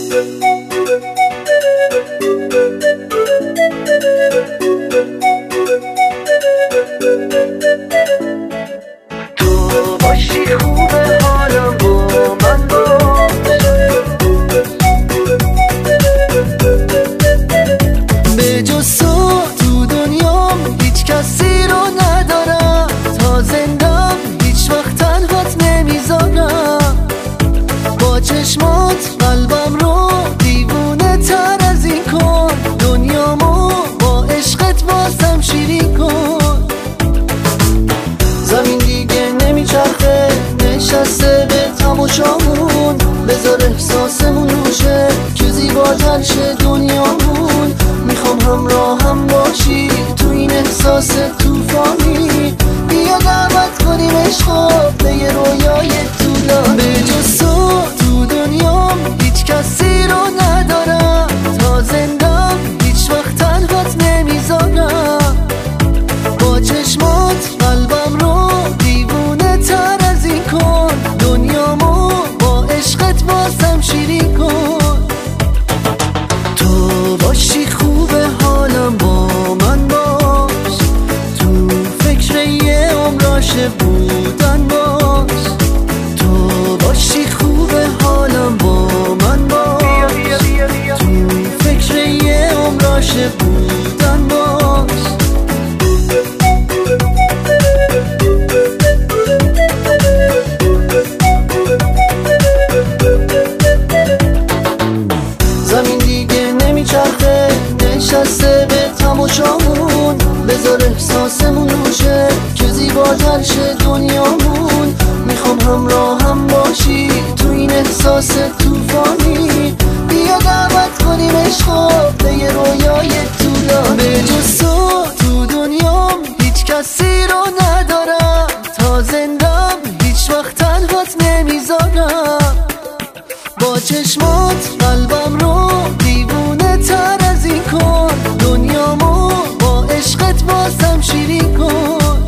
تو باشی خوبه حالم با من باش. به جز تو دنیام هیچ کسی رو ندارم، تا زندم هیچ وقت تنهات نمیذارم. با چشمات قلبم رو دیوونه تر از این کن، دنیامو با عشقت بازم شیرین کن. زمین دیگه نمیچرخه نشسته به تماشامون، بذار احساسمون روشه که زیباتر شه دنیامون. میخوام همراهم باشی تو این احساس توفانی، بیا دعوت کنیم عشقو به یه رویای طولانی. به جز تو دنیام هیچ کسی رو ندارم، تا زندم هیچ وقت تنهات نمیذارم. با چشمات قلبم رو دیوونه تر از این کن، دنیامو با عشقت بازم شیرین کن. تو باشی خوبه حالم با من باش، تو فکر یه عمراشه بودن باش. تو باشی خوبه حالم با من باش، تو فکر یه عمراشه بودن باش. زمین دیگه نمیچرخه نشسته به تماشامون، بذار احساسمون روشه که زیباتر شه دنیامون. میخوام همراهم باشی تو این احساس توفانی، بیا دعوت کنیم عشقو به یه رویای طولانی. به جز تو دنیام هیچ کسی رو ندارم، تا زندم هیچ وقت تنهات نمیذارم. با چشمات قلبم رو دیوونه تر از این کن، دنیامو با عشقت بازم شیرین کن.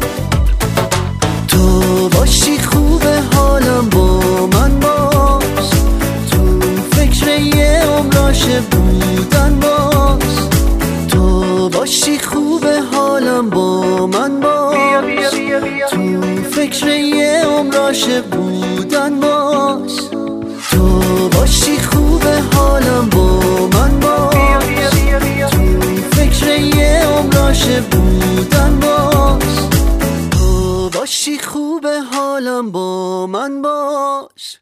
تو باشی خوبه حالم با من باش، تو فکر یه عمراشه بودن باش. تو باشی خوبه حالم با من باش، تو فکر یه عمراشه بودن باش. تو باشی خوبه حالم با من باش، تو فکر یه عمراشه بودن باش. تو باشی خوبه حالم با من باش.